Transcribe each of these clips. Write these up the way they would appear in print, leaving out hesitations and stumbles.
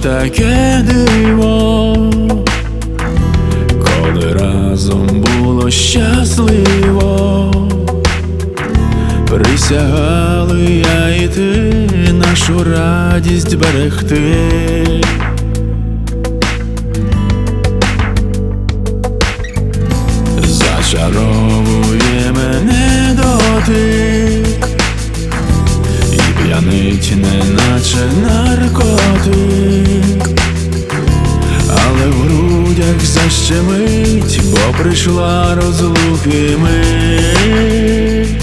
таке диво, коли разом було щасливо. Присягали я і ти нашу радість берегти. Зачаровує мене дотик і п'янить, неначе наркотик, але в грудях защемить, бо прийшла розлуки мить.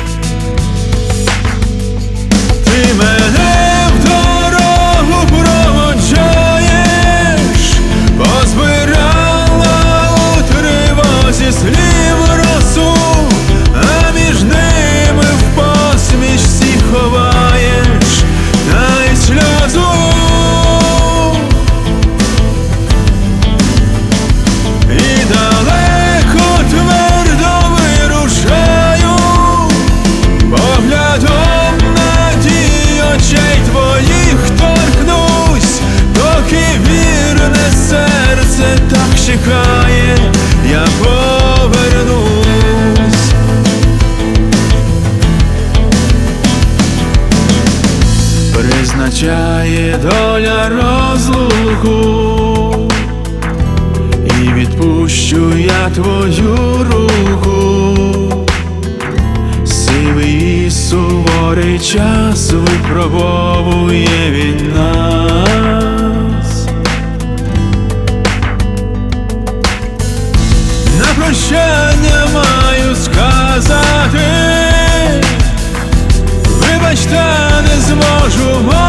Ти мене в дорогу проводжаєш, позбирала у тривозі слів росу, а між ними в посмішці ховаєш та й сльозу. І далеко твердо вирушаю, поглядом надії очей твоїх торкнусь, доки вірне серце так чекає, я повернусь. Призначає доля розлуку, і відпущу я твою руку. Сивий і суворий час випробовує він нас. На прощання маю сказати: вибач, та не зможу.